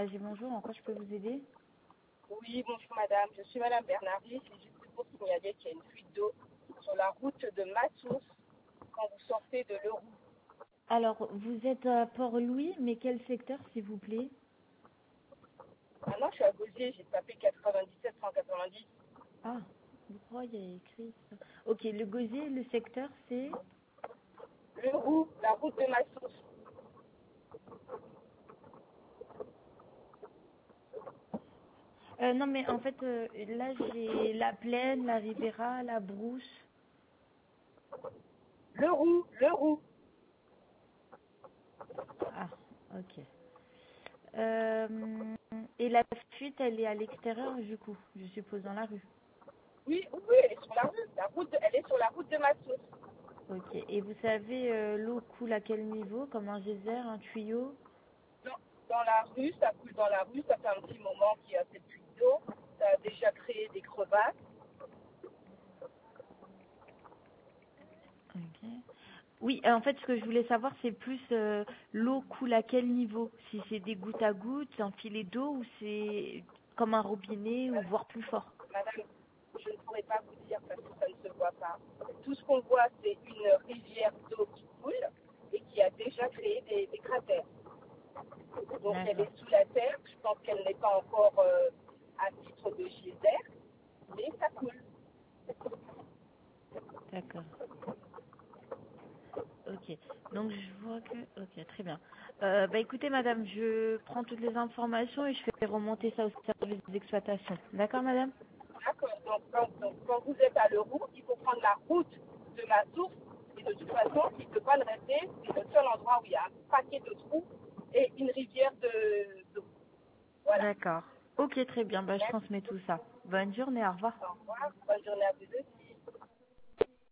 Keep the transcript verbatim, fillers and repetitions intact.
Pelagie, bonjour. En quoi je peux vous aider? Oui, bonjour madame. Je suis madame Bernardi. C'est juste pour signaler qu'il y a une fuite d'eau sur la route de Massos quand vous sortez de Leroux. Alors, vous êtes à Port-Louis, mais quel secteur, s'il vous plaît? Maintenant, je suis à Gosier. J'ai tapé quatre-vingt-dix-sept cent quatre-vingt-dix. Ah, pourquoi il y a écrit ça? Ok, le gosier, le secteur, c'est... Leroux, la route de Massos. Euh, non, mais en fait, euh, là, j'ai la Plaine, la Ribera, la Brousse. Leroux, Leroux. Ah, ok. Euh, et la fuite, elle est à l'extérieur, du coup, je suppose, dans la rue. Oui, oui, elle est sur la rue. La route, de- elle est sur la route de Massos. Ok. Et vous savez, euh, l'eau coule à quel niveau? Comme un geyser, un tuyau? Dans, dans la rue, ça coule dans la rue. Ça fait un petit moment qu'il y a cette fuite d'eau. Ça a déjà créé des crevasses. Ok. Oui, euh, en fait, ce que je voulais savoir, c'est plus euh, l'eau coule à quel niveau? Si c'est des gouttes à gouttes, un filet d'eau, ou c'est comme un robinet, ou voire plus fort? Madame, je ne pourrais pas vous dire parce que ça ne se voit pas. Tout ce qu'on voit, c'est une rivière d'eau qui coule et qui a déjà créé des, des cratères. Donc elle D'accord, est sous la terre. Je pense qu'elle n'est pas encore euh, à titre de geyser, mais ça coule. d'accord. Ok. Donc, je vois que... Ok, très bien. Euh, bah, écoutez, madame, je prends toutes les informations et je fais remonter ça au service d'exploitation. D'accord, madame? D'accord. Donc quand, donc, quand vous êtes à Leroux, il faut prendre la route de ma source. Et de toute façon, il ne peut pas le rester. C'est le seul endroit où il y a un paquet de trous et une rivière de- d'eau. Voilà. D'accord. Ok, très bien. Bah, je Merci transmets tout beaucoup. ça. Bonne journée, au revoir. Au revoir. Bonne journée à vous aussi.